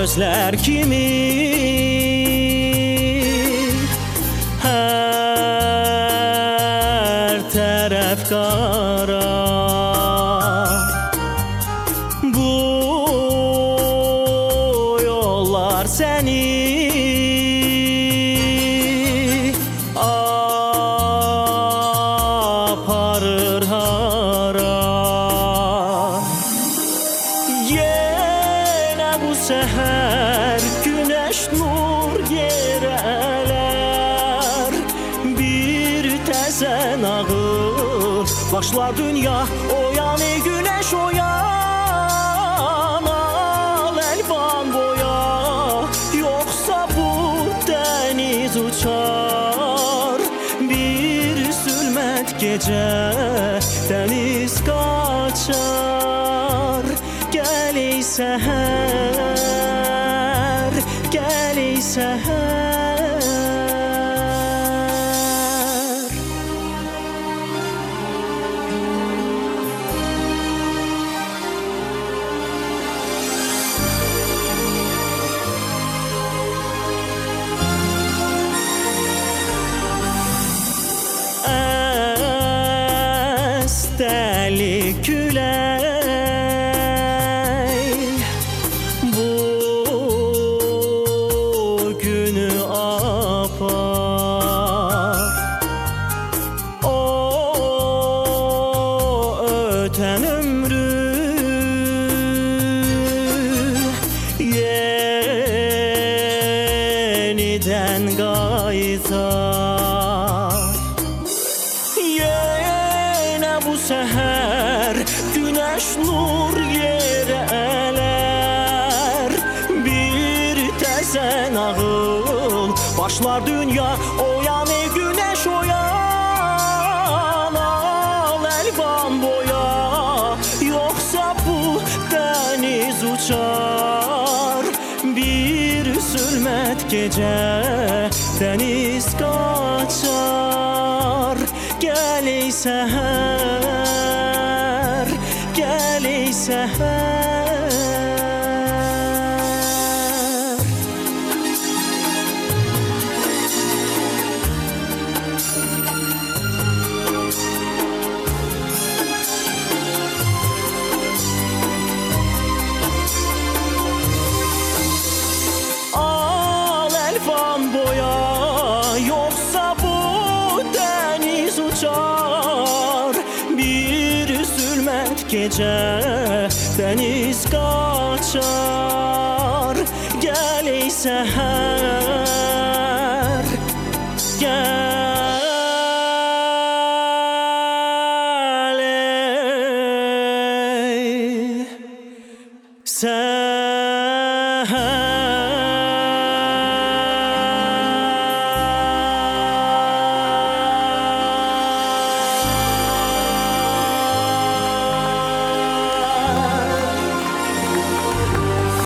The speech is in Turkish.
gözler kimi her taraf kara. Bu yollar seni aparır hara. Yine bu seher güneş nur yereler, bir tezen ağır başlar dünya oyanı güneş oyan. Al elvan boya, yoksa bu deniz uçar. Bir zulmet gece deniz kaçar. Gel ey seher, gel ey seher. Deli küley bugünü apar. O öten ömrü yeniden gaytar. Bu seher güneş nur yere eler, bir tezen ağıl başlar dünya oyanı güneş oyan. Al elvan boya, yoksa bu deniz uçar. Bir zulmet gece deniz kaçar. Gel ey seher, gel ey seher. Al elvan boya, yoksa bu deniz uçar. Bir zulmet gece deniz kaçar. Gel ey seher, gel ey seher.